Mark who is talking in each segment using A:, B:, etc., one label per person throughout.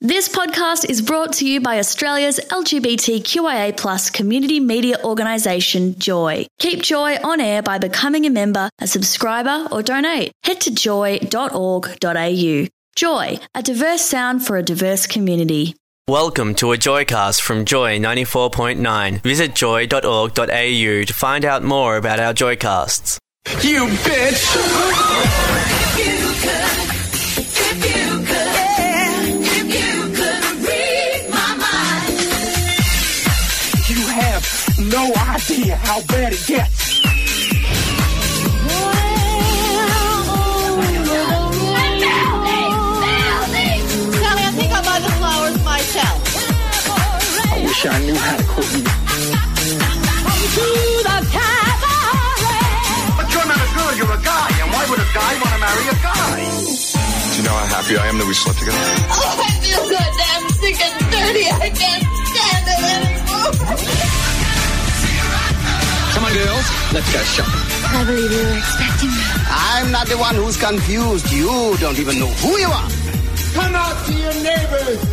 A: This podcast is brought to you by Australia's LGBTQIA+ community media organisation, Joy. Keep Joy on air by becoming a member, a subscriber or donate. Head to joy.org.au. Joy, a diverse sound for a diverse community.
B: Welcome to a Joycast from Joy 94.9. Visit joy.org.au to find out more about our Joycasts.
C: You bitch! No idea how bad it gets.
D: Sally, I think I'll buy the flowers myself.
C: I wish I knew how to cook you. But you're not a girl, you're a guy. And why would a guy want to marry a guy? Do you know how happy I am that we slept together?
D: Oh, I feel so damn sick and dirty. I can't stand it anymore.
C: Come on, girls, let's go shopping.
D: I believe you were expecting me.
E: I'm not the one who's confused. You don't even know who you are.
C: Come out to your neighbors.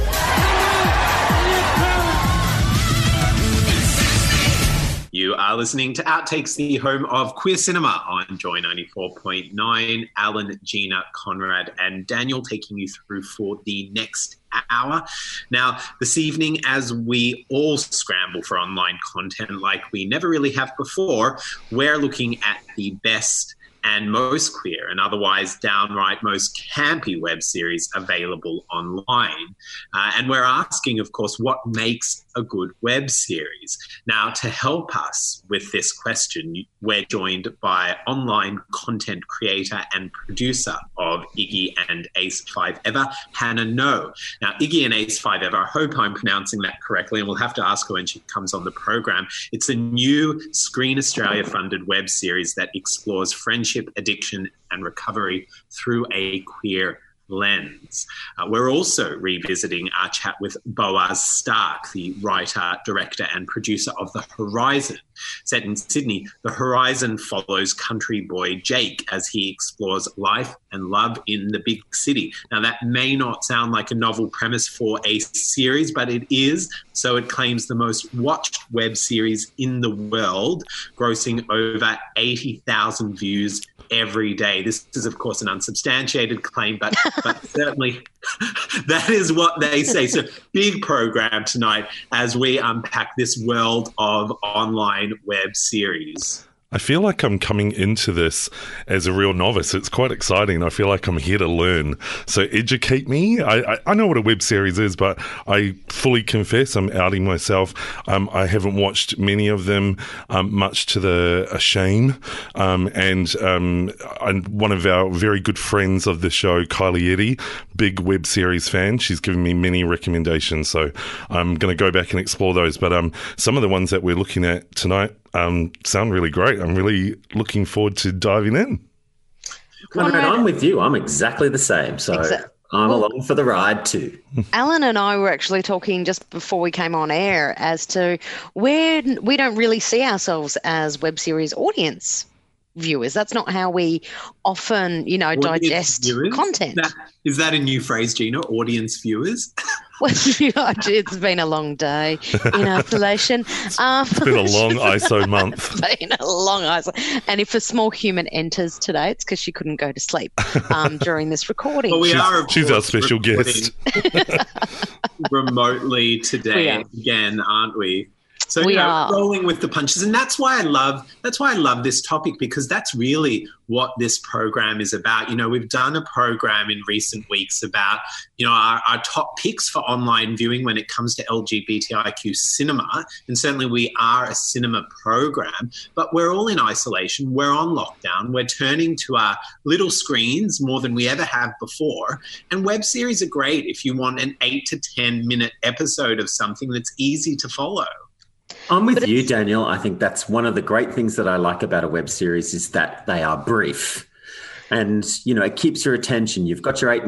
F: You are listening to Outtakes, the home of queer cinema on Joy 94.9. Alan, Gina, Conrad and Daniel taking you through for the next hour. Now, this evening, as we all scramble for online content like we never really have before, we're looking at the best and most queer and otherwise downright most campy web series available online. And we're asking, of course, what makes a good web series? Now, to help us with this question, we're joined by online content creator and producer of Iggy and Ace 5 Ever, Hannah No. Now, Iggy and Ace 5 Ever, I hope I'm pronouncing that correctly, and we'll have to ask her when she comes on the program. It's a new Screen Australia funded web series that explores friendship, addiction and recovery through a queer lens. We're also revisiting our chat with Boaz Stark, the writer, director and producer of The Horizon. Set in Sydney, The Horizon follows country boy Jake as he explores life and love in the big city. Now, that may not sound like a novel premise for a series, but it is. So it claims the most watched web series in the world, grossing over 80,000 views every day. This is, of course, an unsubstantiated claim, but certainly that is what they say. So big program tonight as we unpack this world of online web series.
G: I feel like I'm coming into this as a real novice. It's quite exciting. I feel like I'm here to learn. So educate me. I know what a web series is, but I fully confess I'm outing myself. I haven't watched many of them, much to the shame. And one of our very good friends of the show, Kylie Eddy, big web series fan. She's given me many recommendations. So I'm going to go back and explore those. But some of the ones that we're looking at tonight sound really great. I'm really looking forward to diving in.
H: Conrad, I'm with you. I'm exactly the same. So I'm along for the ride too.
I: Alan and I were actually talking just before we came on air as to where we don't really see ourselves as web series audience viewers. That's not how we often, digest content.
F: Is that a new phrase, Gina? Audience viewers?
I: Well, it's been a long day in isolation.
G: It's been a long ISO month.
I: It's been a long ISO. And if a small human enters today, it's because she couldn't go to sleep during this recording.
F: Well,
G: she's our special guest.
F: Remotely today again, aren't we? So
I: we are
F: rolling with the punches, and that's why I love this topic, because that's really what this program is about. We've done a program in recent weeks about our top picks for online viewing when it comes to LGBTIQ cinema, and certainly we are a cinema program, but we're all in isolation. We're on lockdown. We're turning to our little screens more than we ever have before, and web series are great if you want an 8 to 10 minute episode of something that's easy to follow.
H: I'm with you, Daniel. I think that's one of the great things that I like about a web series is that they are brief. And, it keeps your attention. You've got your 8-minute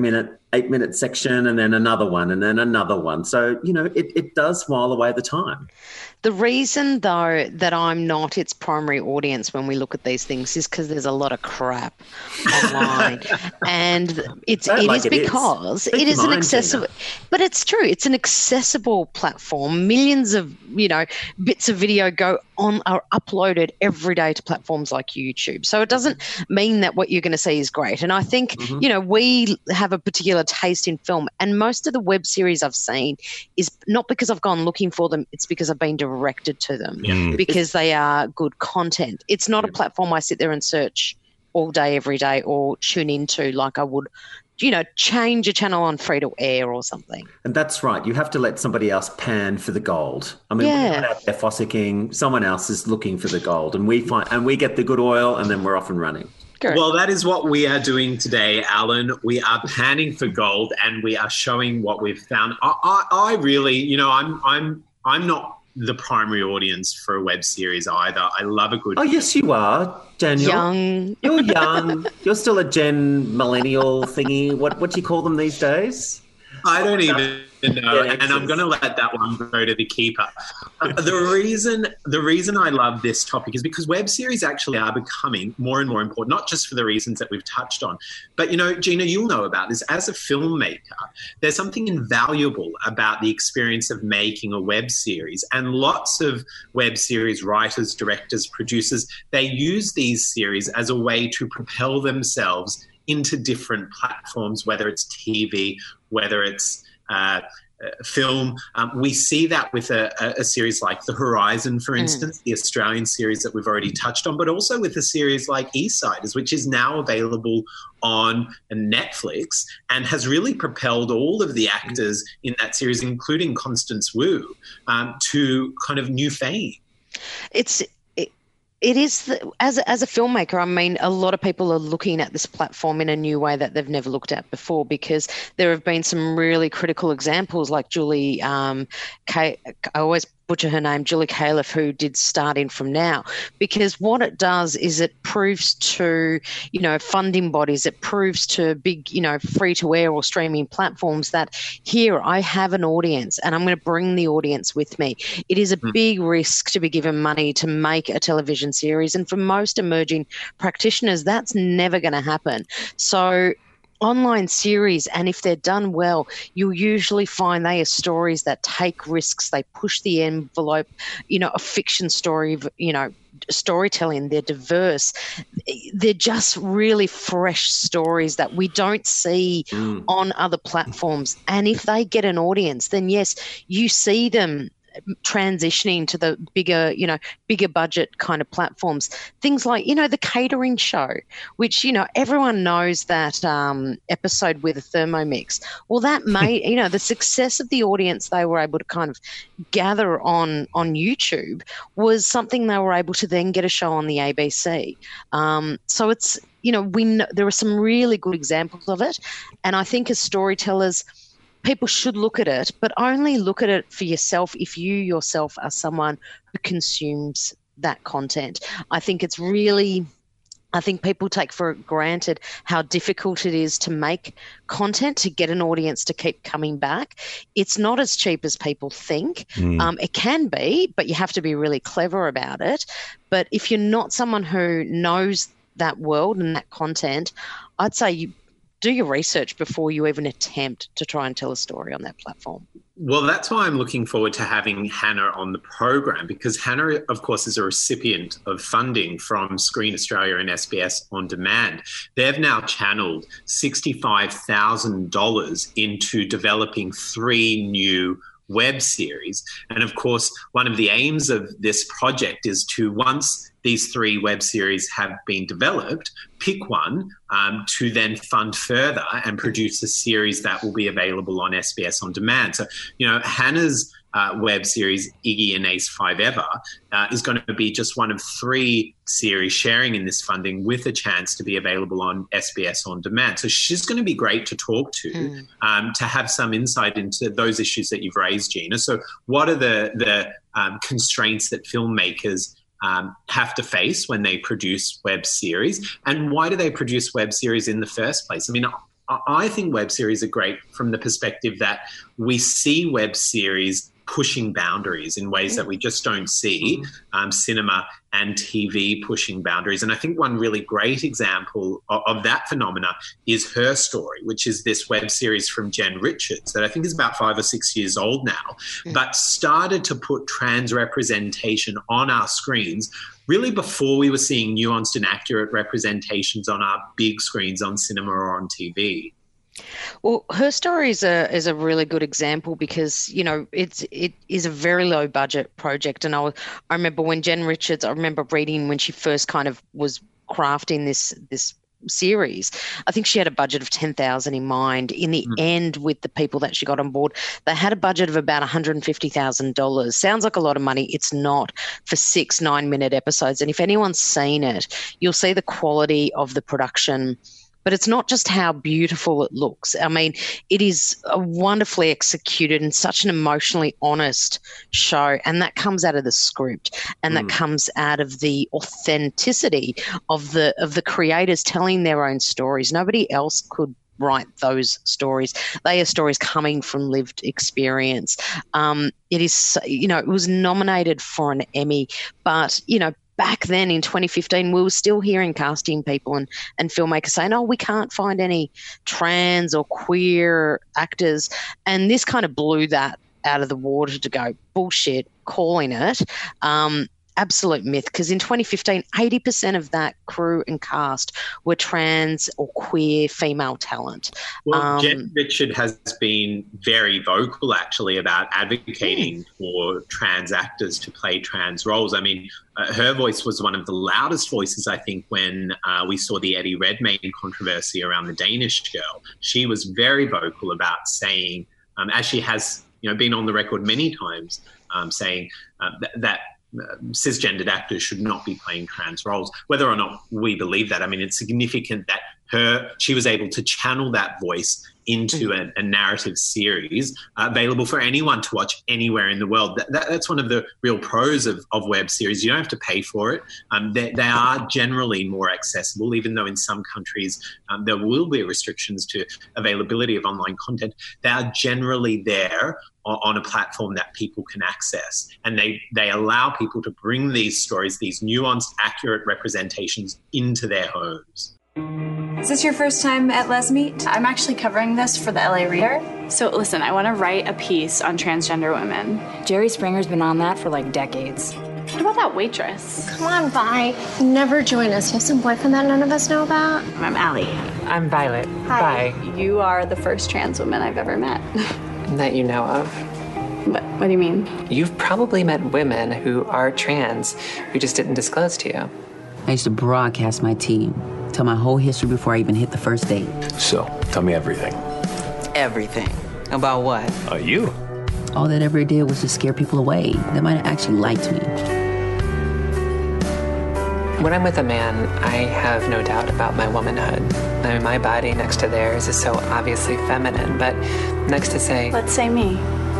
H: 8-minute section and then another one and then another one. So, it does while away the time.
I: The reason, though, that I'm not its primary audience when we look at these things is because there's a lot of crap online. And it is because it is an accessible, but it's true. It's an accessible platform. Millions of, bits of video are uploaded every day to platforms like YouTube. So it doesn't mean that what you're going to see is great. And I think, we have a particular taste in film, and most of the web series I've seen is not because I've gone looking for them, it's because I've been directed to them because they are good content. It's not a platform I sit there and search all day, every day, or tune into like I would, change a channel on free to air or something.
H: And that's right. You have to let somebody else pan for the gold. I mean, we're not out there fossicking. Someone else is looking for the gold, and we get the good oil, and then we're off and running.
I: Correct.
F: Well, that is what we are doing today, Alan. We are panning for gold, and we are showing what we've found. I really, I'm not the primary audience for a web series either. I love a good...
H: Oh, yes, you are, Daniel.
I: Young.
H: You're young. You're still a Gen millennial thingy. What do you call them these days?
F: I don't even know, and I'm going to let that one go to the keeper. The reason I love this topic is because web series actually are becoming more and more important, not just for the reasons that we've touched on, but, Gina, you'll know about this. As a filmmaker, there's something invaluable about the experience of making a web series, and lots of web series writers, directors, producers, they use these series as a way to propel themselves into different platforms, whether it's TV, whether it's film. We see that with a series like The Horizon, for instance, the Australian series that we've already touched on, but also with a series like Eastsiders, which is now available on Netflix and has really propelled all of the actors in that series, including Constance Wu, to kind of new fame.
I: It is, as a filmmaker, I mean, a lot of people are looking at this platform in a new way that they've never looked at before, because there have been some really critical examples like Julie, I always butcher her name, Julie Califf, who did Starting From Now, because what it does is it proves to, funding bodies, it proves to big, free-to-air or streaming platforms that here I have an audience and I'm going to bring the audience with me. It is a big risk to be given money to make a television series, and for most emerging practitioners, that's never going to happen. So online series, and if they're done well, you'll usually find they are stories that take risks, they push the envelope, a fiction story, storytelling, they're diverse, they're just really fresh stories that we don't see on other platforms. And if they get an audience, then yes, you see them transitioning to the bigger budget kind of platforms. Things like, the Catering Show, which, everyone knows that episode with the Thermomix. Well, that made, the success of the audience they were able to kind of gather on YouTube was something they were able to then get a show on the ABC. So it's, we know there are some really good examples of it. And I think as storytellers, people should look at it, but only look at it for yourself if you yourself are someone who consumes that content. I think people take for granted how difficult it is to make content, to get an audience to keep coming back. It's not as cheap as people think. It can be, but you have to be really clever about it. But if you're not someone who knows that world and that content, I'd say you do your research before you even attempt to try and tell a story on that platform.
F: Well, that's why I'm looking forward to having Hannah on the program, because Hannah, of course, is a recipient of funding from Screen Australia and SBS On Demand. They've now channeled $65,000 into developing 3 new web series. And of course, one of the aims of this project is to, once these 3 web series have been developed, pick one to then fund further and produce a series that will be available on SBS On Demand. So, Hannah's web series, Iggy and Ace 5 Ever, is going to be just one of 3 series sharing in this funding with a chance to be available on SBS On Demand. So she's going to be great to talk to have some insight into those issues that you've raised, Gina. So what are the constraints that filmmakers have to face when they produce web series, and why do they produce web series in the first place? I mean, I think web series are great from the perspective that we see web series pushing boundaries in ways that we just don't see cinema and TV pushing boundaries. And I think one really great example of that phenomena is Her Story, which is this web series from Jen Richards that I think is about 5 or 6 years old now, but started to put trans representation on our screens really before we were seeing nuanced and accurate representations on our big screens on cinema or on TV.
I: Well, Her Story is a really good example because, you know, it is a very low budget project. And I remember when Jen Richards, I remember reading when she first kind of was crafting this series, I think she had a budget of $10,000 in mind. In the end, with the people that she got on board, they had a budget of about $150,000. Sounds like a lot of money. It's not for 6 9-minute episodes. And if anyone's seen it, you'll see the quality of the production. But it's not just how beautiful it looks. I mean, it is a wonderfully executed and such an emotionally honest show. And that comes out of the script and that comes out of the authenticity of the creators telling their own stories. Nobody else could write those stories. They are stories coming from lived experience. It is, you know, it was nominated for an Emmy, but, you know, back then in 2015, we were still hearing casting people and filmmakers saying, oh, we can't find any trans or queer actors. And this kind of blew that out of the water to go, bullshit, calling it. Absolute myth, because in 2015, 80% of that crew and cast were trans or queer female talent.
F: Well, Jen Richard has been very vocal, actually, about advocating for trans actors to play trans roles. I mean, her voice was one of the loudest voices, I think, when we saw the Eddie Redmayne controversy around the Danish Girl. She was very vocal about saying, as she has, you know, been on the record many times, saying that cisgendered actors should not be playing trans roles. Whether or not we believe that, I mean, it's significant that she was able to channel that voice into a narrative series available for anyone to watch anywhere in the world. That's one of the real pros of web series. You don't have to pay for it. They are generally more accessible, even though in some countries there will be restrictions to availability of online content. They are generally there on a platform that people can access. And they allow people to bring these stories, these nuanced, accurate representations into their homes.
J: Is this your first time at Les Meet? I'm actually covering this for the LA Reader. So listen, I want to write a piece on transgender women.
K: Jerry Springer's been on that for like decades.
J: What about that waitress?
L: Come on, Vi. Never join us. You have some boyfriend that none of us know about?
J: I'm Allie.
M: I'm Violet.
J: Hi.
M: Bye.
J: You are the first trans woman I've ever met.
M: That you know of.
J: What do you mean?
M: You've probably met women who are trans who just didn't disclose to you.
K: I used to broadcast my team. Tell my whole history before I even hit the first date.
N: So, tell me everything.
K: Everything? About what?
N: You.
K: All that ever did was to scare people away. They might have actually liked me.
M: When I'm with a man, I have no doubt about my womanhood. I mean, my body next to theirs is so obviously feminine, but next to say...
J: Let's say me.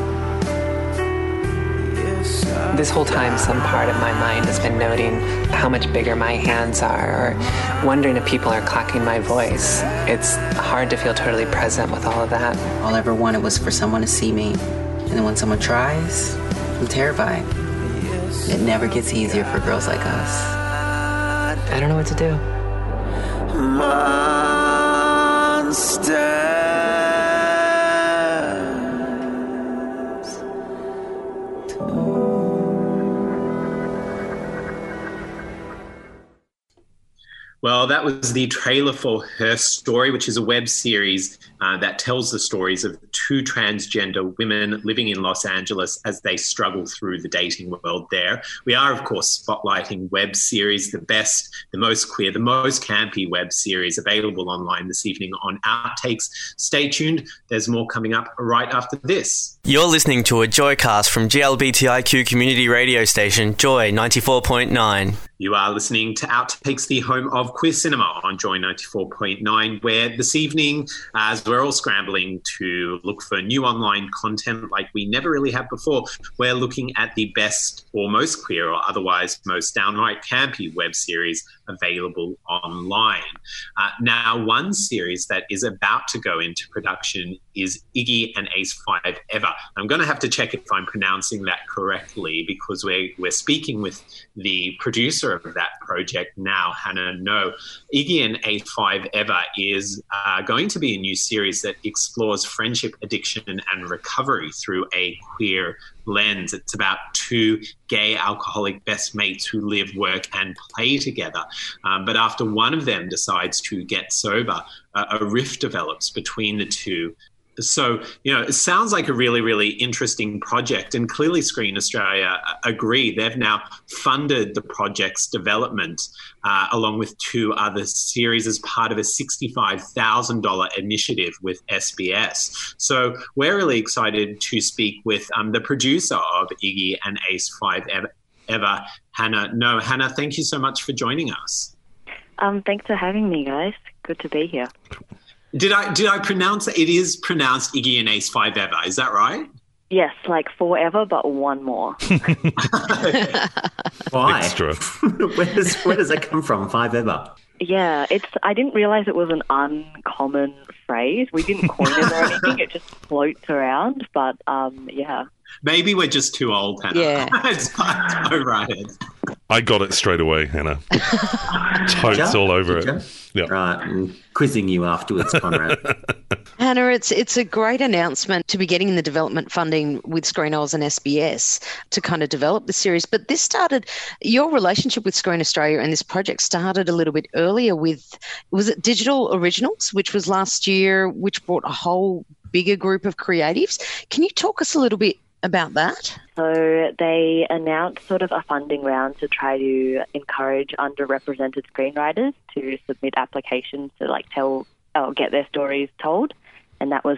M: This whole time, some part of my mind has been noting how much bigger my hands are, or wondering if people are clocking my voice. It's hard to feel totally present with all of that.
K: All I ever wanted was for someone to see me. And then when someone tries, I'm terrified. It never gets easier for girls like us.
M: I don't know what to do.
F: Well, that was the trailer for Her Story, which is a web series that tells the stories of 2 transgender women living in Los Angeles as they struggle through the dating world there. We are, of course, spotlighting web series, the best, the most queer, the most campy web series available online this evening on Outtakes. Stay tuned. There's more coming up right after this.
B: You're listening to a Joycast from GLBTIQ community radio station Joy 94.9.
F: You are listening to Outtakes, the home of Queer Cinema on Joy 94.9, where this evening, as we're all scrambling to look for new online content like we never really have before, we're looking at the best or most queer or otherwise most downright campy web series available online. Now, one series that is about to go into production is Iggy and Ace 5 Ever. I'm going to have to check if I'm pronouncing that correctly because we're speaking with the producer of that project now, Hannah No. Iggy and Ace 5 Ever is going to be a new series that explores friendship, addiction and recovery through a queer lens. It's about two gay alcoholic best mates who live, work and play together. But after one of them decides to get sober, a rift develops between the two. So, it sounds like a really, really interesting project, and clearly Screen Australia agree. They've now funded the project's development along with two other series as part of a $65,000 initiative with SBS. So we're really excited to speak with the producer of Iggy and Ace 5 Ever, Hannah No. Hannah, thank you so much for joining us.
O: Thanks for having me, guys. Good to be here.
F: Did I pronounce it? It is pronounced Iggy and Ace 5 Ever. Is that right?
O: Yes, like forever, but one more.
H: Why?
G: Extra.
H: Where does that come from? 5 Ever.
O: Yeah, I didn't realise it was an uncommon phrase. We didn't coin it or anything. It just floats around. But yeah.
F: Maybe we're just too old, Hannah.
I: Yeah.
F: It's right.
G: I got it straight away, Hannah. Totes all over it. Yeah.
H: Right, and quizzing you afterwards, Conrad.
I: Hannah, it's a great announcement to be getting the development funding with Screen Oz and SBS to kind of develop the series. But this started, your relationship with Screen Australia and this project started a little bit earlier with, was it Digital Originals, which was last year, which brought a whole bigger group of creatives. Can you talk us a little bit about that?
O: So they announced sort of a funding round to try to encourage underrepresented screenwriters to submit applications to get their stories told. And that was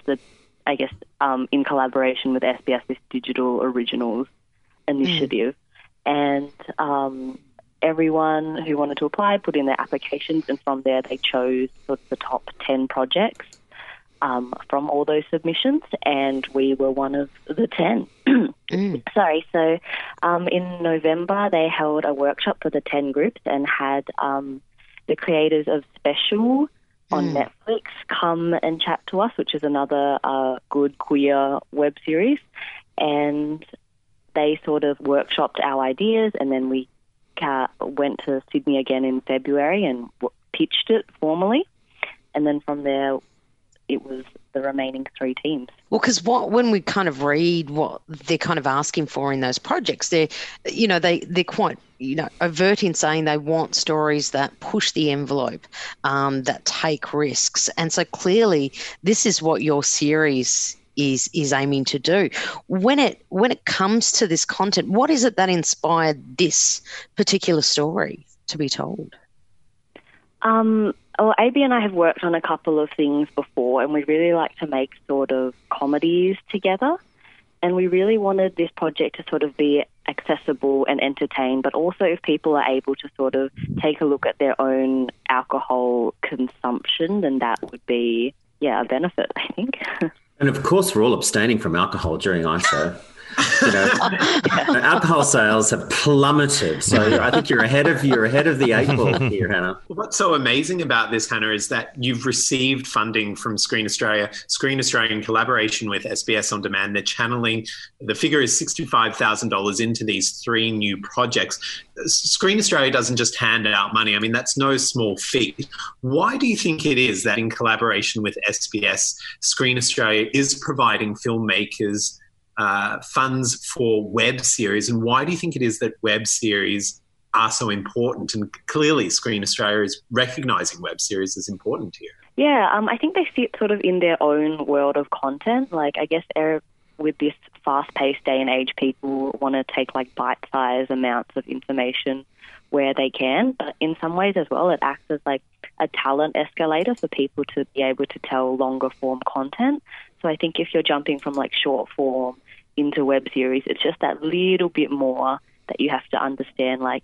O: in collaboration with SBS, this Digital Originals initiative. And everyone who wanted to apply put in their applications, and from there they chose sort of the top 10 projects from all those submissions, and we were one of the 10. Sorry, so in November they held a workshop for the 10 groups and had the creators of Special on Netflix come and chat to us, which is another good queer web series, and they sort of workshopped our ideas, and then we went to Sydney again in February and pitched it formally, and then from there it was the remaining 3 teams.
I: Well, because when we kind of read what they're kind of asking for in those projects, they're quite overt in saying they want stories that push the envelope, that take risks, and so clearly this is what your series is aiming to do. When it comes to this content, what is it that inspired this particular story to be told?
O: Well, AB and I have worked on a couple of things before, and we really like to make sort of comedies together. And we really wanted this project to sort of be accessible and entertain, but also if people are able to sort of take a look at their own alcohol consumption, then that would be, a benefit, I think.
H: And of course, we're all abstaining from alcohol during ISO. Alcohol sales have plummeted. So I think you're ahead of the 8 ball here, Hannah.
F: What's so amazing about this, Hannah, is that you've received funding from Screen Australia. Screen Australia, in collaboration with SBS On Demand, they're channeling, the figure is $65,000 into these 3 new projects. Screen Australia doesn't just hand out money. I mean, that's no small feat. Why do you think it is that in collaboration with SBS, Screen Australia is providing filmmakers funds for web series, and why do you think it is that web series are so important? And clearly Screen Australia is recognising web series as important here.
O: Yeah, I think they sit sort of in their own world of content. Like, I guess with this fast-paced day and age, people want to take like bite-sized amounts of information where they can, but in some ways as well it acts as like a talent escalator for people to be able to tell longer form content. So I think if you're jumping from like short form into web series, it's just that little bit more that you have to understand, like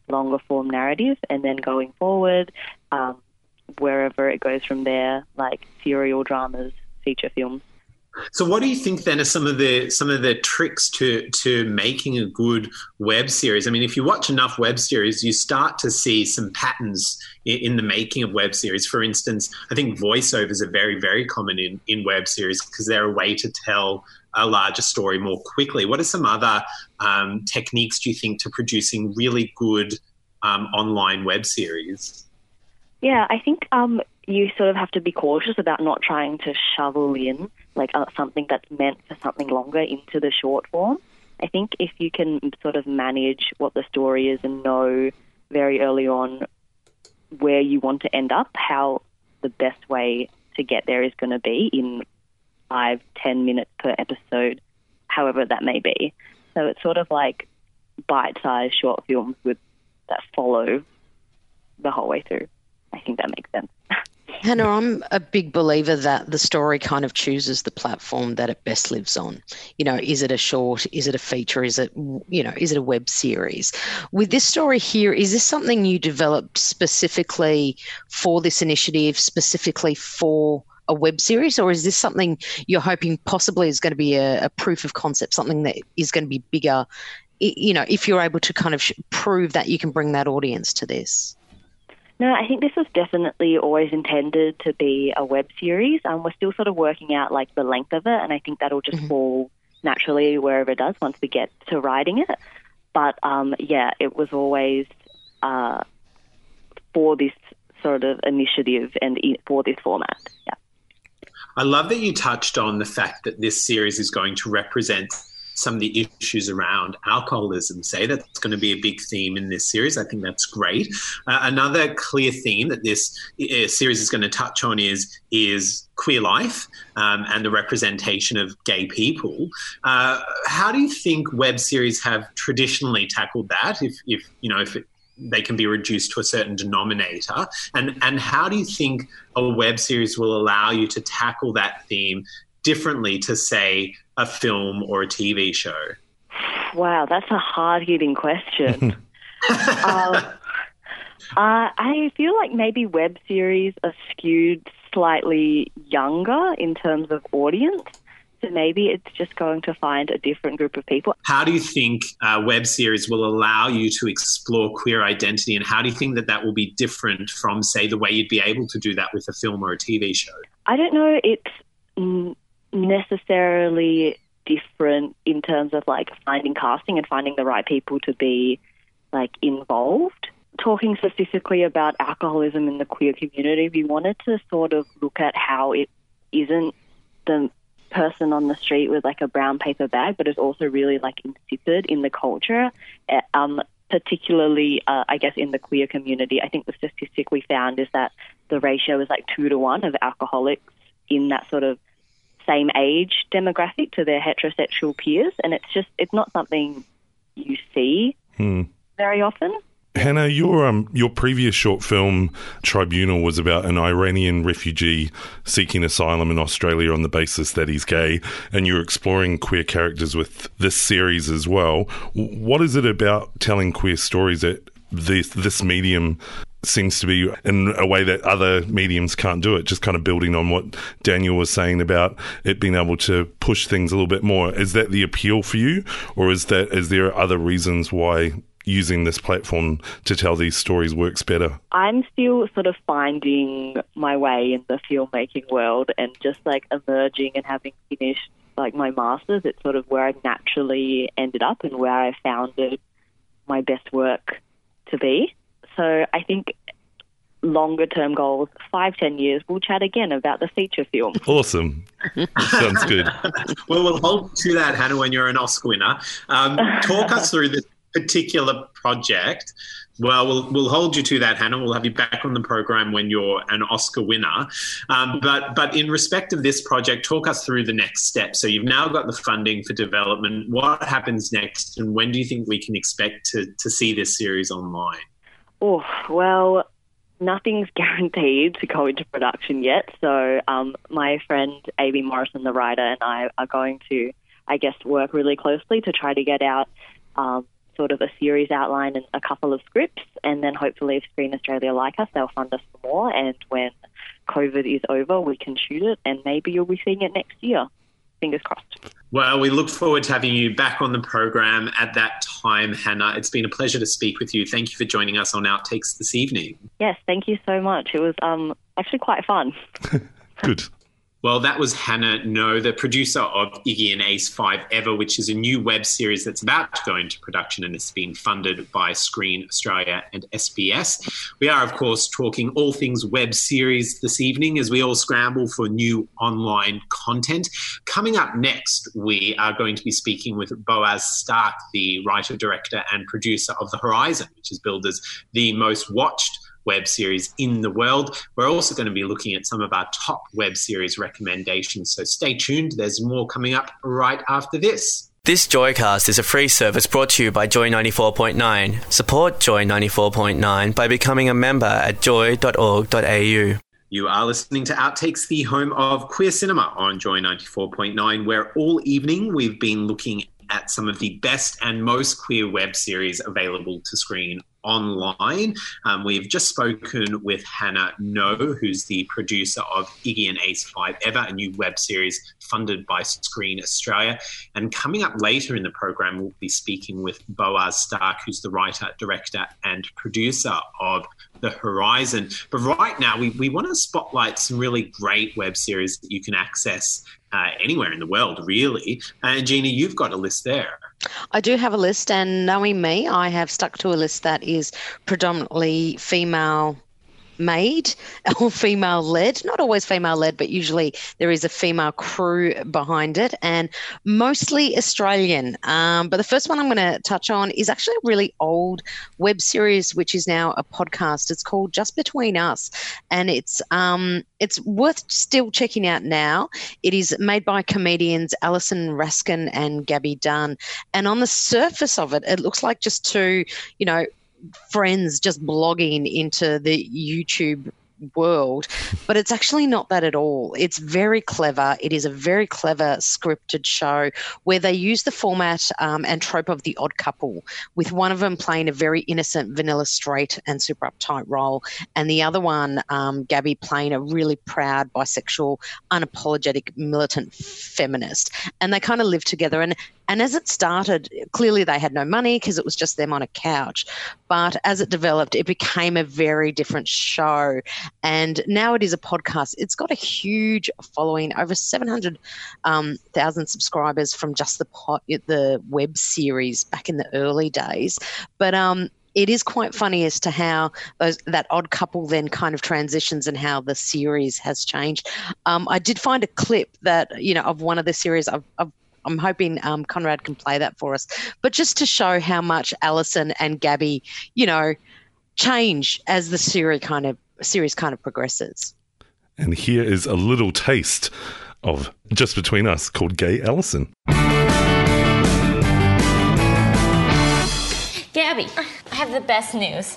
O: longer form narrative, and then going forward, wherever it goes from there, like serial dramas, feature films.
F: So what do you think then are some of the tricks to making a good web series? I mean, if you watch enough web series, you start to see some patterns in the making of web series. For instance, I think voiceovers are very, very common in web series because they're a way to tell a larger story more quickly. What are some other techniques, do you think, to producing really good online web series?
O: Yeah, I think you sort of have to be cautious about not trying to shovel in like something that's meant for something longer into the short form. I think if you can sort of manage what the story is and know very early on where you want to end up, how the best way to get there is going to be in 5-10 minutes per episode, however that may be. So it's sort of like bite-sized short films that follow the whole way through. I think that makes sense.
I: Hannah, I'm a big believer that the story kind of chooses the platform that it best lives on. You know, is it a short? Is it a feature? Is it a web series? With this story here, is this something you developed specifically for this initiative, specifically for a web series, or is this something you're hoping possibly is going to be a proof of concept, something that is going to be bigger, you know, if you're able to kind of prove that you can bring that audience to this?
O: No, I think this was definitely always intended to be a web series. We're still sort of working out like the length of it, and I think that'll just fall naturally wherever it does once we get to writing it. But yeah, it was always for this sort of initiative and for this format. Yeah.
F: I love that you touched on the fact that this series is going to represent some of the issues around alcoholism. Say that's going to be a big theme in this series. I think that's great. Another clear theme that this series is going to touch on is queer life and the representation of gay people. How do you think web series have traditionally tackled that? If they can be reduced to a certain denominator, and how do you think a web series will allow you to tackle that theme differently to, say, a film or a TV show?
O: Wow, that's a hard-hitting question. I feel like maybe web series are skewed slightly younger in terms of audience, so maybe it's just going to find a different group of people.
F: How do you think web series will allow you to explore queer identity, and how do you think that will be different from, say, the way you'd be able to do that with a film or a TV show?
O: I don't know. It's necessarily different in terms of like finding casting and finding the right people to be like involved. Talking specifically about alcoholism in the queer community, we wanted to sort of look at how it isn't the person on the street with like a brown paper bag, but is also really like insipid in the culture, particularly I guess in the queer community. I think the statistic we found is that the ratio is like 2-to-1 of alcoholics in that sort of same age demographic to their heterosexual peers, and it's not something you see very often.
G: Hannah, your previous short film, Tribunal, was about an Iranian refugee seeking asylum in Australia on the basis that he's gay, and you're exploring queer characters with this series as well. What is it about telling queer stories that this medium seems to be in a way that other mediums can't do it, just kind of building on what Daniel was saying about it being able to push things a little bit more? Is that the appeal for you, or is there other reasons why using this platform to tell these stories works better?
O: I'm still sort of finding my way in the filmmaking world and just like emerging and having finished like my master's. It's sort of where I naturally ended up and where I founded my best work to be. So I think longer term goals, 5-10 years, we'll chat again about the feature film.
G: Awesome. Sounds good.
F: Well, we'll hold to that, Hannah, when you're an Oscar winner. Talk us through this particular project. Well, we'll hold you to that, Hannah. We'll have you back on the program when you're an Oscar winner. But in respect of this project, talk us through the next step. So you've now got the funding for development. What happens next, and when do you think we can expect to see this series online?
O: Oh, well, nothing's guaranteed to go into production yet. So my friend A.B. Morrison, the writer, and I are going to, I guess, work really closely to try to get out sort of a series outline and a couple of scripts, and then hopefully if Screen Australia like us, they'll fund us for more, and when COVID is over, we can shoot it, and maybe you'll be seeing it next year. Fingers crossed.
F: Well, we look forward to having you back on the program at that time, Hannah. It's been a pleasure to speak with you. Thank you for joining us on Outtakes this evening.
O: Yes, thank you so much. It was actually quite fun.
G: Good.
F: Well, that was Hannah No, the producer of Iggy and Ace 5 Ever, which is a new web series that's about to go into production and it's being funded by Screen Australia and SBS. We are, of course, talking all things web series this evening as we all scramble for new online content. Coming up next, we are going to be speaking with Boaz Stark, the writer, director and producer of The Horizon, which is billed as the most watched web series in the world. We're also going to be looking at some of our top web series recommendations, so stay tuned. There's more coming up right after this.
B: This Joycast is a free service brought to you by Joy 94.9. Support Joy 94.9 by becoming a member at joy.org.au.
F: You are listening to Outtakes, the home of queer cinema on Joy 94.9, where all evening we've been looking at some of the best and most queer web series available to screen online. We've just spoken with Hannah No, who's the producer of Iggy and Ace 5 Ever, a new web series funded by Screen Australia. And coming up later in the program, we'll be speaking with Boaz Stark, who's the writer, director and producer of The Horizon. But right now, we want to spotlight some really great web series that you can access anywhere in the world, really. And Gina, you've got a list there.
I: I do have a list, and knowing me, I have stuck to a list that is predominantly female made or female led, not always female led, but usually there is a female crew behind it and mostly Australian. But the first one I'm going to touch on is actually a really old web series, which is now a podcast. It's called Just Between Us, and it's worth still checking out now. It is made by comedians Alison Raskin and Gabby Dunn. And on the surface of it, it looks like just two, friends just blogging into the YouTube world, but it's actually not that at all. It's very clever. It is a very clever scripted show where they use the format and trope of the odd couple, with one of them playing a very innocent, vanilla, straight and super uptight role, and the other one, Gabby, playing a really proud, bisexual, unapologetic, militant feminist. And they kind of live together. And as it started, clearly they had no money because it was just them on a couch. But as it developed, it became a very different show. And now it is a podcast. It's got a huge following, over 700,000 subscribers from just the web series back in the early days. But it is quite funny as to how that odd couple then kind of transitions and how the series has changed. I did find a clip that, of one of the series. I'm hoping Conrad can play that for us. But just to show how much Alison and Gabby, change as the series kind of progresses.
G: And here is a little taste of Just Between Us called Gay Alison.
P: Gabby, I have the best news.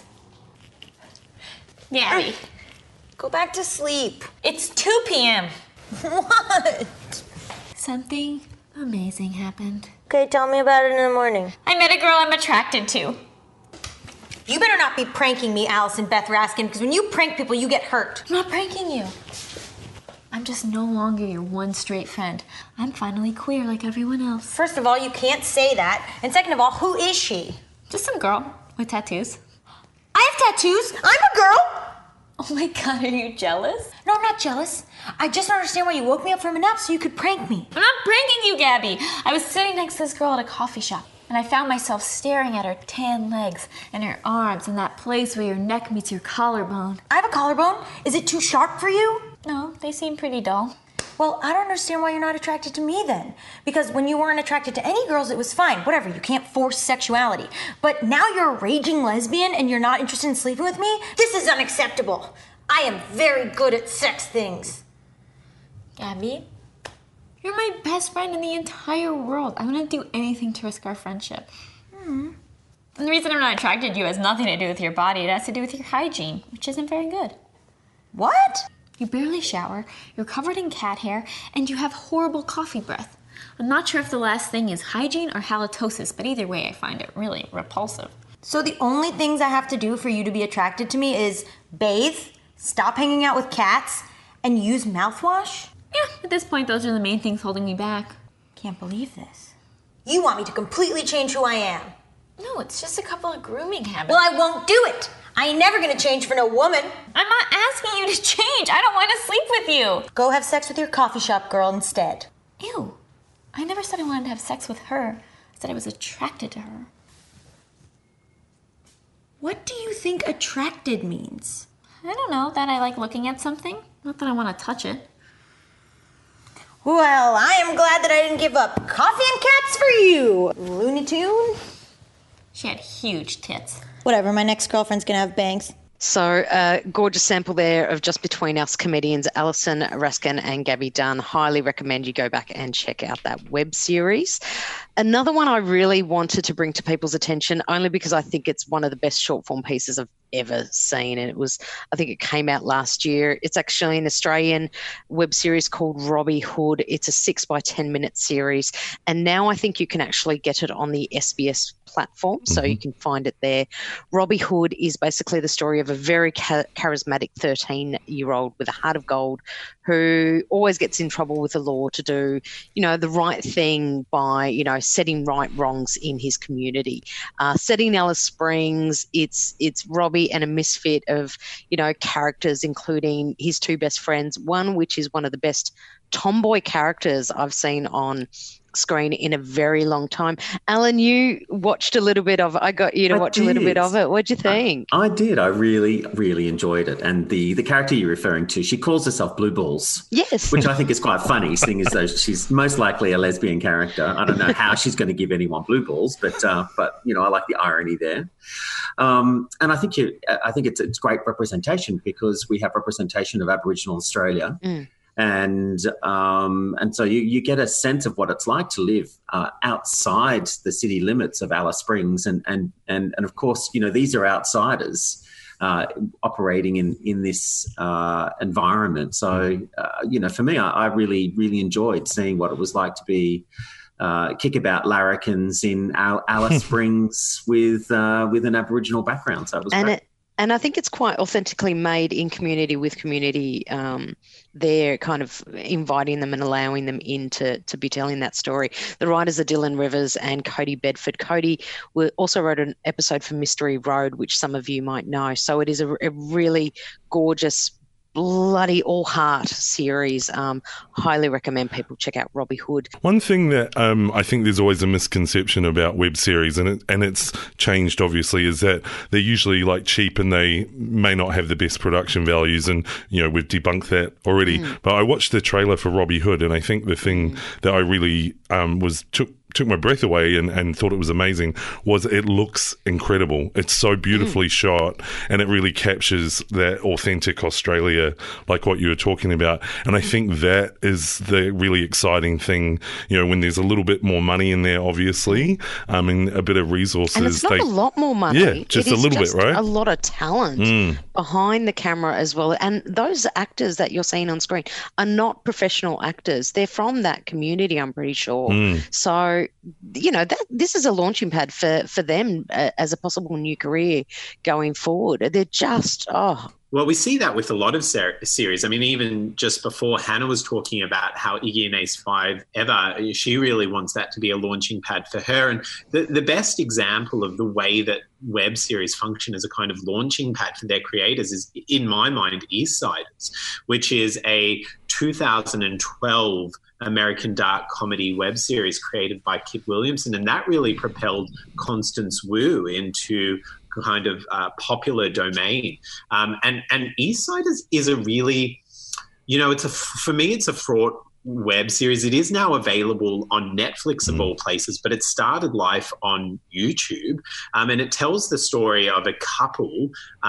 P: Gabby.
Q: Go back to sleep.
P: It's 2 p.m.
Q: What?
P: Something amazing happened.
Q: Okay, tell me about it in the morning.
P: I met a girl I'm attracted to.
Q: You better not be pranking me, Alison Beth Raskin, because when you prank people, you get hurt.
P: I'm not pranking you. I'm just no longer your one straight friend. I'm finally queer like everyone else.
Q: First of all, you can't say that. And second of all, who is she?
P: Just some girl with tattoos.
Q: I have tattoos. I'm a girl.
P: Oh my God, are you jealous?
Q: No, I'm not jealous. I just don't understand why you woke me up from a nap so you could prank me.
P: I'm not pranking you, Gabby. I was sitting next to this girl at a coffee shop, and I found myself staring at her tan legs and her arms and that place where your neck meets your collarbone.
Q: I have a collarbone. Is it too sharp for you?
P: No, they seem pretty dull.
Q: Well, I don't understand why you're not attracted to me then. Because when you weren't attracted to any girls, it was fine. Whatever, you can't force sexuality. But now you're a raging lesbian and you're not interested in sleeping with me? This is unacceptable. I am very good at sex things.
P: Gabby, you're my best friend in the entire world. I wouldn't do anything to risk our friendship. And the reason I'm not attracted to you has nothing to do with your body. It has to do with your hygiene, which isn't very good.
Q: What?
P: You barely shower, you're covered in cat hair, and you have horrible coffee breath. I'm not sure if the last thing is hygiene or halitosis, but either way I find it really repulsive.
Q: So the only things I have to do for you to be attracted to me is bathe, stop hanging out with cats, and use mouthwash?
P: Yeah, at this point those are the main things holding me back.
Q: Can't believe this. You want me to completely change who I am?
P: No, it's just a couple of grooming habits.
Q: Well, I won't do it. I ain't never gonna change for no woman.
P: I'm not asking you to change. I don't want to sleep with you.
Q: Go have sex with your coffee shop girl instead.
P: Ew. I never said I wanted to have sex with her. I said I was attracted to her.
Q: What do you think attracted means?
P: I don't know, that I like looking at something. Not that I want to touch it.
Q: Well, I am glad that I didn't give up coffee and cats for you, Looney Tune.
P: She had huge tits.
Q: Whatever, my next girlfriend's gonna have bangs.
I: So, gorgeous sample there of Just Between Us comedians Alison Raskin and Gabby Dunn. Highly recommend you go back and check out that web series. Another one I really wanted to bring to people's attention, only because I think it's one of the best short form pieces I've ever seen. And I think it came out last year. It's actually an Australian web series called Robbie Hood. It's a 6 by 10 minute series. And now I think you can actually get it on the SBS platform, so you can find it there. Robbie Hood is basically the story of a very charismatic 13-year-old with a heart of gold who always gets in trouble with the law to do, the right thing by, setting right wrongs in his community. Set in Alice Springs, it's Robbie and a misfit of, characters, including his two best friends, one which is one of the best tomboy characters I've seen on screen in a very long time. Alan, you watched a little bit of it. I got you to watch a little bit of it. What'd you think?
H: I did. I really, really enjoyed it. And the character you're referring to, she calls herself Blue Balls.
I: Yes.
H: Which I think is quite funny, seeing as though she's most likely a lesbian character. I don't know how she's going to give anyone blue balls, but I like the irony there. And I think it's great representation, because we have representation of Aboriginal Australia. And so you get a sense of what it's like to live outside the city limits of Alice Springs, and of course, these are outsiders operating in this environment. So for me, I really, really enjoyed seeing what it was like to be kickabout larrikins in Alice Springs with an Aboriginal background. So it was great.
I: And I think it's quite authentically made in community with community. They're kind of inviting them and allowing them in to be telling that story. The writers are Dylan Rivers and Cody Bedford. Cody also wrote an episode for Mystery Road, which some of you might know. So it is a really gorgeous, bloody all-heart series. Highly recommend people check out Robbie Hood.
G: One thing that I think there's always a misconception about web series, and it's changed obviously, is that they're usually like cheap and they may not have the best production values, and we've debunked that already. But I watched the trailer for Robbie Hood, and I think the thing that I really took my breath away and thought it was amazing was it looks incredible. It's so beautifully shot, and it really captures that authentic Australia, like what you were talking about. And I think that is the really exciting thing, when there's a little bit more money in there, obviously, and a bit of resources.
I: And it's not a lot more money.
G: Yeah, just a little bit, right?
I: A lot of talent behind the camera as well. And those actors that you're seeing on screen are not professional actors. They're from that community, I'm pretty sure. So, this is a launching pad for them as a possible new career going forward. They're just,
F: Well, we see that with a lot of series. I mean, even just before, Hannah was talking about how Iggy and Ace 5 Ever, she really wants that to be a launching pad for her. And the best example of the way that web series function as a kind of launching pad for their creators is, in my mind, Eastsiders, which is a 2012 American dark comedy web series created by Kit Williamson. And that really propelled Constance Wu into kind of popular domain. And Eastsiders is a really, for me, it's a fraught web series. It is now available on Netflix of all places, but it started life on YouTube. And it tells the story of a couple,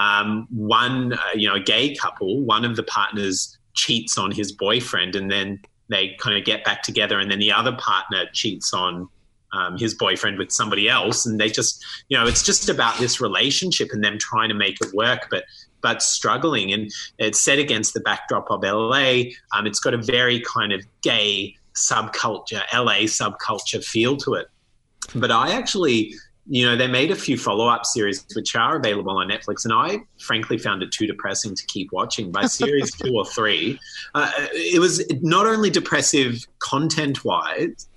F: a gay couple. One of the partners cheats on his boyfriend, and then they kind of get back together, and then the other partner cheats on his boyfriend with somebody else, and they just, it's just about this relationship and them trying to make it work, but struggling. And it's set against the backdrop of LA. It's got a very kind of gay subculture, LA subculture feel to it. But I actually, they made a few follow-up series which are available on Netflix, and I frankly found it too depressing to keep watching. By series 2 or 3, it was not only depressing content-wise,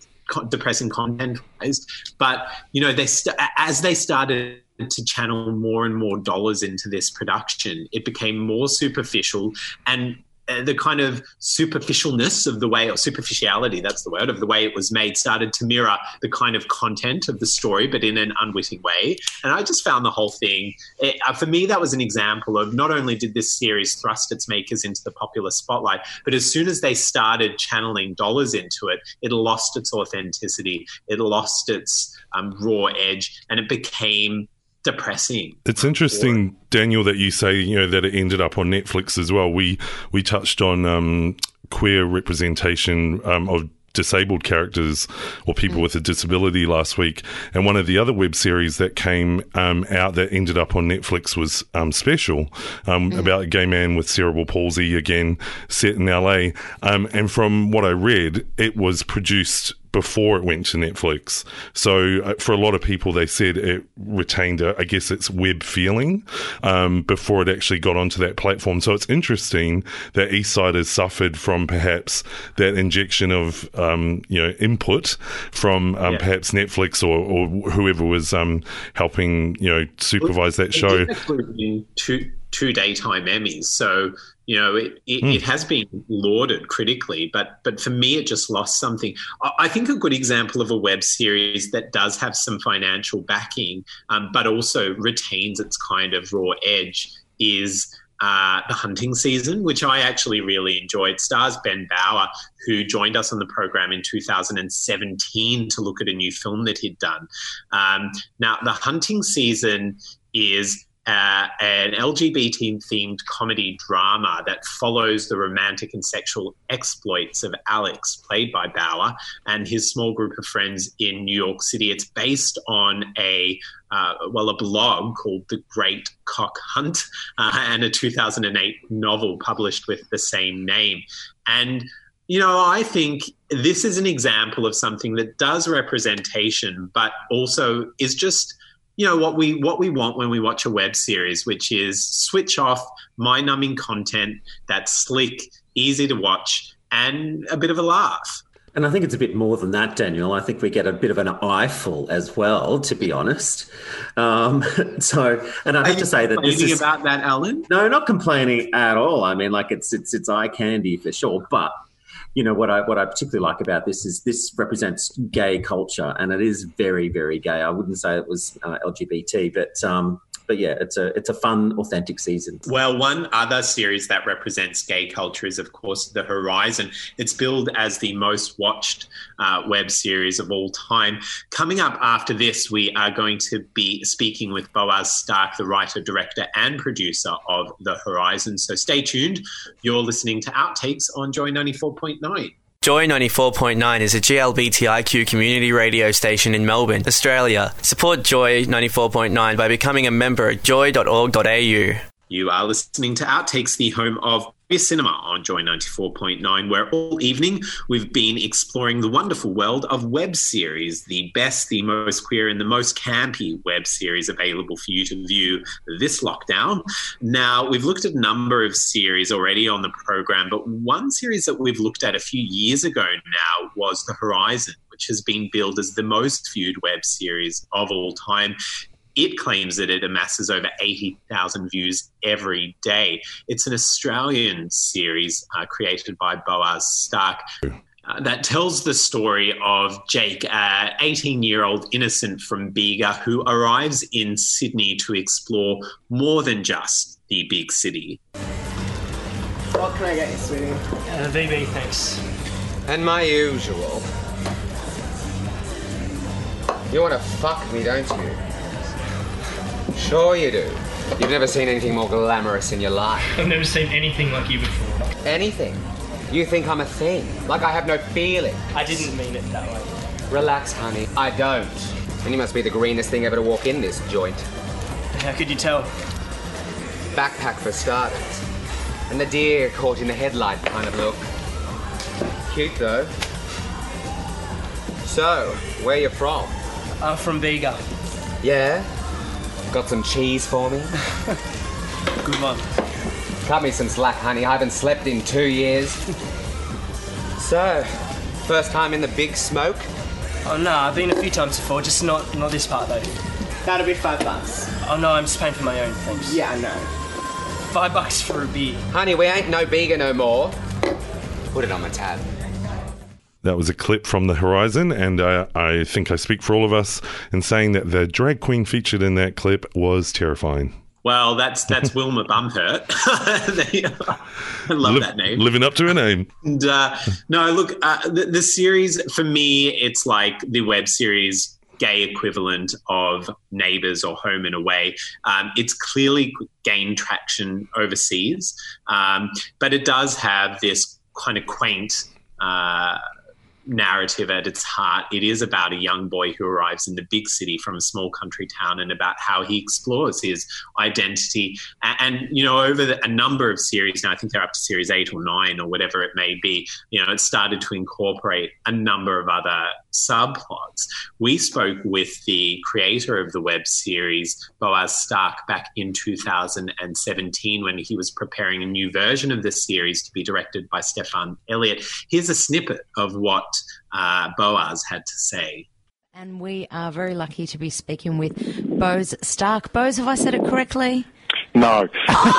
F: but, as they started to channel more and more dollars into this production, it became more superficial, and the kind of superficialness of the way, or superficiality, that's the word, of the way it was made started to mirror the kind of content of the story, but in an unwitting way. And I just found the whole thing, for me, that was an example of not only did this series thrust its makers into the popular spotlight, but as soon as they started channeling dollars into it, it lost its authenticity, it lost its raw edge, and it became depressing.
G: It's interesting, Daniel, that you say that it ended up on Netflix as well. We touched on queer representation of disabled characters or people with a disability last week, and one of the other web series that came out that ended up on Netflix was Special, about a gay man with cerebral palsy, again set in LA, and from what I read, it was produced before it went to Netflix. So for a lot of people, they said it retained, its web feeling before it actually got onto that platform. So it's interesting that Eastside has suffered from perhaps that injection of, input from perhaps Netflix or whoever was helping, supervise that show.
F: Two daytime Emmys. So, it has been lauded critically, but for me, it just lost something. I think a good example of a web series that does have some financial backing, but also retains its kind of raw edge is The Hunting Season, which I actually really enjoyed. It stars Ben Bauer, who joined us on the program in 2017 to look at a new film that he'd done. Now, The Hunting Season is an LGBT-themed comedy drama that follows the romantic and sexual exploits of Alex, played by Bauer, and his small group of friends in New York City. It's based on a blog called The Great Cock Hunt, and a 2008 novel published with the same name. And I think this is an example of something that does representation, but also is just what we want when we watch a web series, which is switch off, mind-numbing content that's slick, easy to watch, and a bit of a laugh.
H: And I think it's a bit more than that, Daniel. I think we get a bit of an eyeful as well, to be honest. And I have to say that this is
F: about that, Alan.
H: No, not complaining at all. I mean, it's eye candy for sure, but. What I particularly like about this is this represents gay culture, and it is very, very gay. I wouldn't say it was LGBT, but yeah, it's a fun, authentic season.
F: Well, one other series that represents gay culture is, of course, The Horizon. It's billed as the most watched web series of all time. Coming up after this, we are going to be speaking with Boaz Stark, the writer, director, and producer of The Horizon. So stay tuned. You're listening to Outtakes on Joy 94.9.
B: Joy 94.9 is a GLBTIQ community radio station in Melbourne, Australia. Support Joy 94.9 by becoming a member at joy.org.au.
F: You are listening to Outtakes, the home of Queer Cinema on Joy 94.9, where all evening we've been exploring the wonderful world of web series, the best, the most queer and the most campy web series available for you to view this lockdown. Now, we've looked at a number of series already on the program, but one series that we've looked at a few years ago now was The Horizon, which has been billed as the most viewed web series of all time. It claims that it amasses over 80,000 views every day. It's an Australian series created by Boaz Stark that tells the story of Jake, an 18-year-old innocent from Bega who arrives in Sydney to explore more than just the big city.
R: What can I get you, sweetie? VB, thanks.
S: And my usual. You want to fuck me, don't you? Sure you do. You've never seen anything more glamorous in your life.
R: I've never seen anything like you before.
S: Anything? You think I'm a thing? Like I have no feeling?
R: I didn't mean it that way.
S: Relax, honey. I don't. And you must be the greenest thing ever to walk in this joint.
R: How could you tell?
S: Backpack for starters. And the deer caught in the headlight kind of look. Cute, though. So, where you from?
R: I'm from Bega.
S: Yeah? Got some cheese for me?
R: Good one.
S: Cut me some slack, honey. I haven't slept in 2 years. So, first time in the big smoke?
R: Oh no, I've been a few times before, just not this part though.
T: That'll be $5.
R: Oh no, I'm just paying for my own, thanks.
T: Yeah, I know.
R: $5 for a beer.
S: Honey, we ain't no Bega no more. Put it on my tab.
G: That was a clip from The Horizon, and I think I speak for all of us in saying that the drag queen featured in that clip was terrifying.
F: Well, that's Wilma Bumhurt. I love that name.
G: Living up to her name.
F: And no, look, the series, for me, it's like the web series gay equivalent of Neighbours or Home and Away. It's clearly gained traction overseas, but it does have this kind of quaint narrative at its heart. It is about a young boy who arrives in the big city from a small country town and about how he explores his identity. And you know, over a number of series now, I think they're up to series 8 or 9 or whatever it may be, you know, it started to incorporate a number of other subplots. We spoke with the creator of the web series, Boaz Stark, back in 2017 when he was preparing a new version of the series to be directed by Stefan Elliott. Here's a snippet of what Boaz had to say.
U: And we are very lucky to be speaking with Boaz Stark. Boaz, have I said it correctly?
V: No.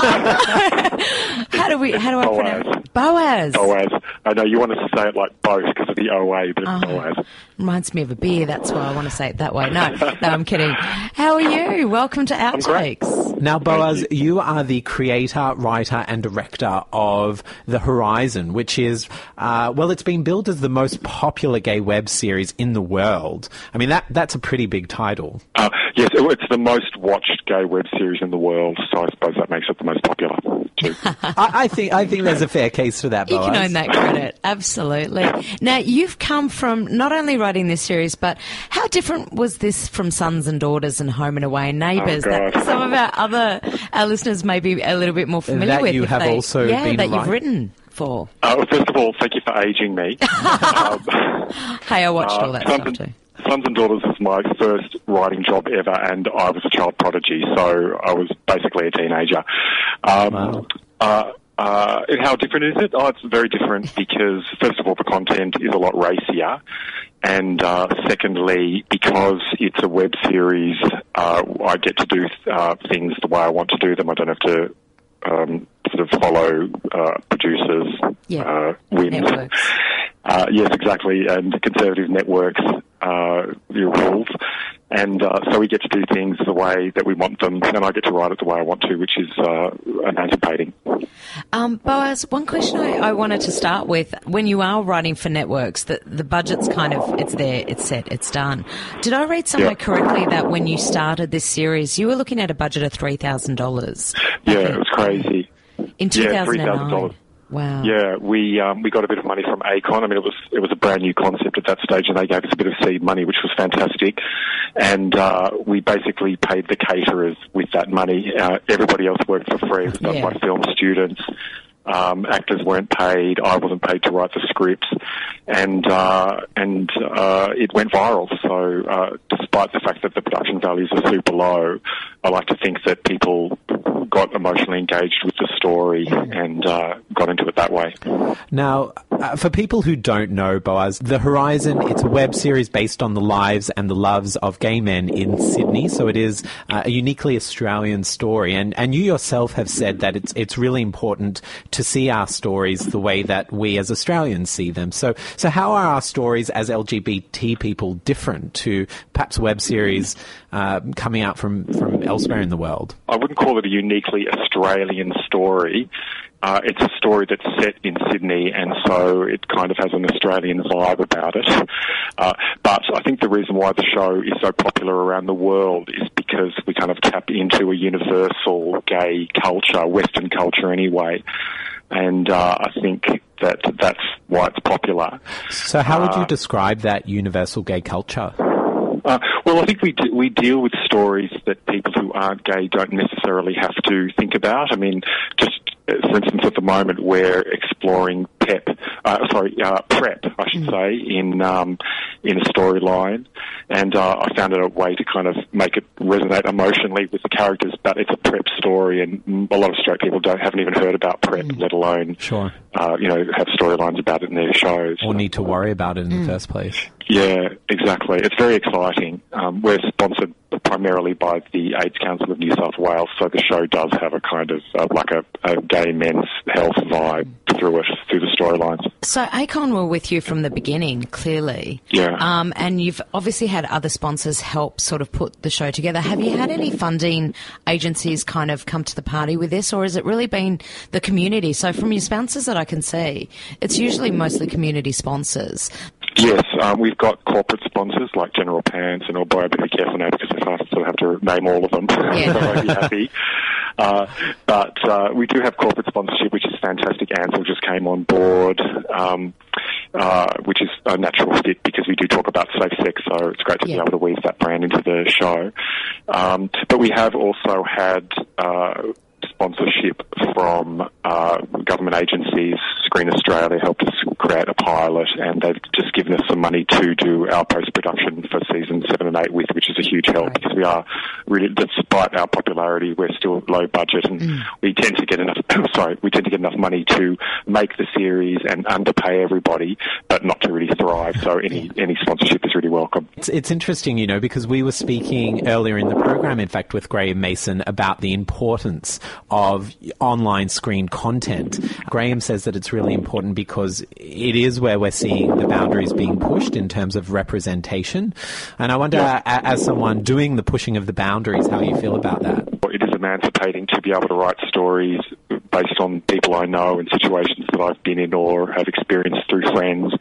U: How do I pronounce it? Boaz.
V: Boaz. I know you wanted to say it like both because of the OA, but it's Boaz.
U: Reminds me of a beer, that's why I want to say it that way. No, I'm kidding. How are you? Welcome to Outtakes.
W: Now, Boaz, you are the creator, writer and director of The Horizon, which is, it's been billed as the most popular gay web series in the world. I mean, that's a pretty big title.
V: Yes, it's the most watched gay web series in the world, so I suppose that makes it the most popular too.
W: I think there's a fair case for that, Boaz.
U: You can own that credit, absolutely. Now, you've come from not only writing this series, but how different was this from Sons and Daughters and Home and Away and Neighbours that some of our listeners may be a little bit more familiar
W: that
U: with?
W: You have also been
U: that
W: right.
U: You've written for.
V: First of all, thank you for aging me.
U: Hey, I watched all that stuff too.
V: Sons and Daughters was my first writing job ever, and I was a child prodigy, so I was basically a teenager.
W: Wow.
V: How different is it? Oh, it's very different because, first of all, the content is a lot racier, and secondly, because it's a web series, I get to do things the way I want to do them. I don't have to sort of follow producers' whims. Yes, exactly, and conservative networks' rules. And so we get to do things the way that we want them, and I get to write it the way I want to, which is emancipating.
U: Boaz, one question I wanted to start with. When you are writing for networks, the budget's kind of, it's there, it's set, it's done. Did I read somewhere correctly that when you started this series, you were looking at a budget of $3,000?
V: Yeah, it was crazy.
U: In 2009?
V: $3,000.
U: Wow.
V: Yeah, we got a bit of money from Acon. I mean, it was a brand new concept at that stage, and they gave us a bit of seed money, which was fantastic. And we basically paid the caterers with that money. Everybody else worked for free. It was done by film students. Actors weren't paid. I wasn't paid to write the scripts, and it went viral. So, despite the fact that the production values are super low, I like to think that people got emotionally engaged with the story and got into it that way.
W: Now, for people who don't know, Boaz, The Horizon, it's a web series based on the lives and the loves of gay men in Sydney. So it is a uniquely Australian story. And you yourself have said that it's really important to see our stories the way that we as Australians see them. So how are our stories as LGBT people different to perhaps web series coming out from elsewhere in the world?
V: I wouldn't call it a uniquely Australian story. It's a story that's set in Sydney, and so it kind of has an Australian vibe about it. But I think the reason why the show is so popular around the world is because we kind of tap into a universal gay culture, Western culture anyway. And I think that's why it's popular.
W: So how would you describe that universal gay culture?
V: Well, I think we deal with stories that people who aren't gay don't necessarily have to think about. I mean, just for instance, at the moment we're exploring PEP, prep, I should say, in a storyline, and I found it a way to kind of make it resonate emotionally with the characters. But it's a prep story, and a lot of straight people haven't even heard about prep, let alone have storylines about it in their shows.
W: Or need to worry about it in the first place.
V: Yeah, exactly. It's very exciting. We're sponsored primarily by the AIDS Council of New South Wales, so the show does have a kind of like a gay men's health vibe through the storylines.
U: So Acon were with you from the beginning, clearly.
V: Yeah.
U: And you've obviously had other sponsors help sort of put the show together. Have you had any funding agencies kind of come to the party with this, or has it really been the community? So from your sponsors that I can see, it's usually mostly community sponsors.
V: Yes, we've got corporate sponsors like General Pants, and boy, I better be careful now because if I sort of have to name all of them, I won't be happy. But we do have corporate sponsorship, which is fantastic. Ansel just came on board, which is a natural fit because we do talk about safe sex, so it's great to be able to weave that brand into the show. But we have also had sponsorship from government agencies. Screen Australia helped us create a pilot, and they've just given us some money to do our post-production for season 7 and 8 which is a huge help because we are really, despite our popularity, we're still low budget, and we tend to get enough money to make the series and underpay everybody, but not to really thrive. So any sponsorship is really welcome.
W: It's interesting, because we were speaking earlier in the program, in fact, with Graham Mason about the importance of online screen content. Graham says that it's really important because it is where we're seeing the boundaries being pushed in terms of representation. And I wonder, as someone doing the pushing of the boundaries, how you feel about that.
V: It is emancipating to be able to write stories based on people I know and situations that I've been in or have experienced through friends.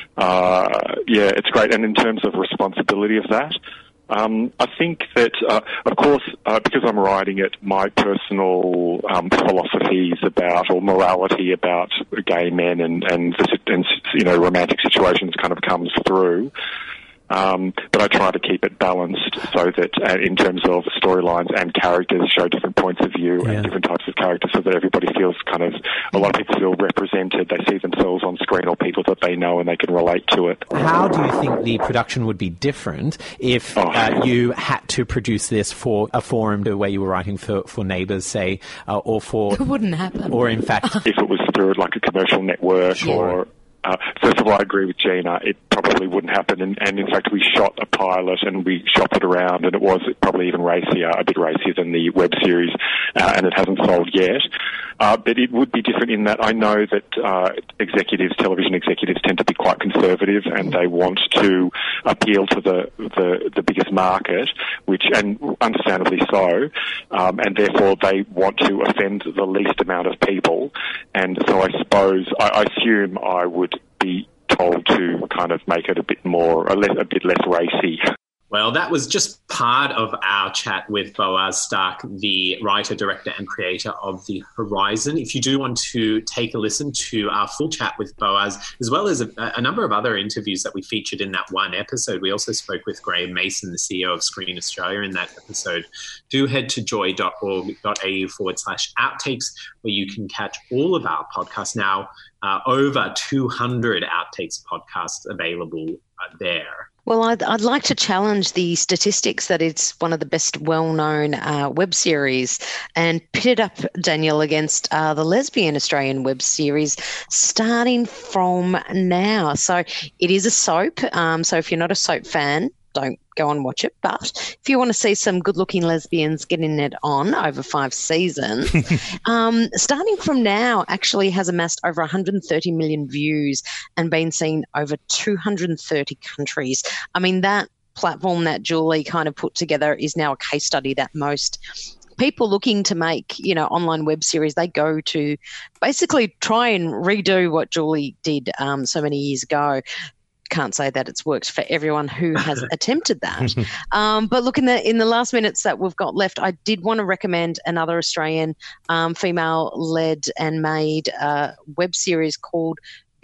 V: It's great. And in terms of responsibility of that, I think that, of course, because I'm writing it, my personal philosophies about, or morality about gay men and romantic situations kind of comes through. But I try to keep it balanced so that in terms of storylines and characters show different points of view and different types of characters so that everybody feels a lot of people feel represented. They see themselves on screen or people that they know and they can relate to it.
W: How do you think the production would be different if you had to produce this for a forum where you were writing for Neighbours, say, or for...
U: It wouldn't happen.
W: Or in fact...
V: if it was through like a commercial network or... First of all, I agree with Gina. It probably wouldn't happen. And in fact, we shot a pilot and we shopped it around, and it was probably even racier, a bit racier than the web series, and it hasn't sold yet. But it would be different in that I know that television executives tend to be quite conservative, and they want to appeal to the biggest market, and understandably so, and therefore they want to offend the least amount of people. And so I suppose, I assume I would be told to kind of make it a bit less racy.
F: Well, that was just part of our chat with Boaz Stark, the writer, director and creator of The Horizon. If you do want to take a listen to our full chat with Boaz, as well as a number of other interviews that we featured in that one episode, we also spoke with Graham Mason, the CEO of Screen Australia, in that episode. Do head to joy.org.au/outtakes, where you can catch all of our podcasts now. Over 200 Outtakes podcasts available there.
I: Well, I'd like to challenge the statistics that it's one of the best well-known web series and pit it up, Daniel, against the lesbian Australian web series starting from now. So it is a soap. So if you're not a soap fan, don't go and watch it. But if you want to see some good-looking lesbians getting it on over 5 seasons, starting from now actually has amassed over 130 million views and been seen over 230 countries. I mean, that platform that Julie kind of put together is now a case study that most people looking to make, online web series, they go to basically try and redo what Julie did so many years ago. Can't say that it's worked for everyone who has attempted that. But look, in the last minutes that we've got left, I did want to recommend another Australian female-led and made web series called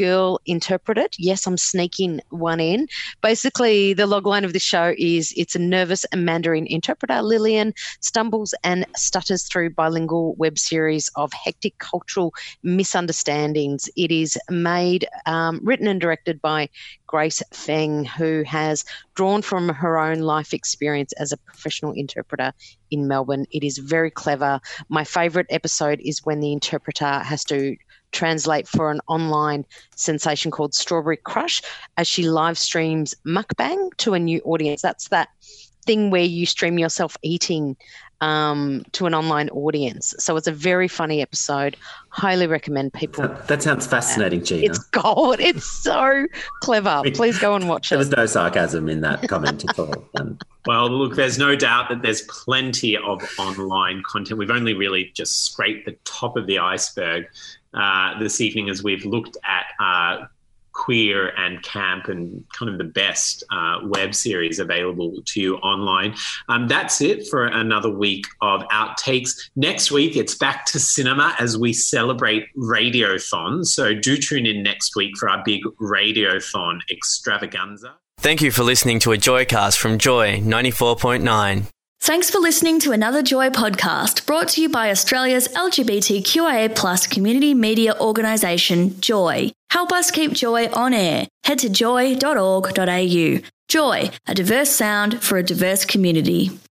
I: girl interpreted. Yes, I'm sneaking one in. Basically, the logline of the show is it's a nervous Mandarin interpreter, Lillian, stumbles and stutters through bilingual web series of hectic cultural misunderstandings. It is made, written and directed by Grace Feng, who has drawn from her own life experience as a professional interpreter in Melbourne. It is very clever. My favourite episode is when the interpreter has to translate for an online sensation called Strawberry Crush as she live streams mukbang to a new audience. That's that thing where you stream yourself eating to an online audience. So it's a very funny episode. Highly recommend people.
H: That sounds fascinating, Gina.
I: It's gold. It's so clever. Please go and watch it.
H: There was no sarcasm in that comment at all.
F: Well, look, there's no doubt that there's plenty of online content. We've only really just scraped the top of the iceberg this evening as we've looked at queer and camp and kind of the best web series available to you online. That's it for another week of Outtakes. Next week, it's back to cinema as we celebrate Radiothon. So do tune in next week for our big Radiothon extravaganza.
B: Thank you for listening to a Joycast from Joy 94.9.
A: Thanks for listening to another Joy podcast brought to you by Australia's LGBTQIA+ community media organisation, Joy. Help us keep Joy on air. Head to joy.org.au. Joy, a diverse sound for a diverse community.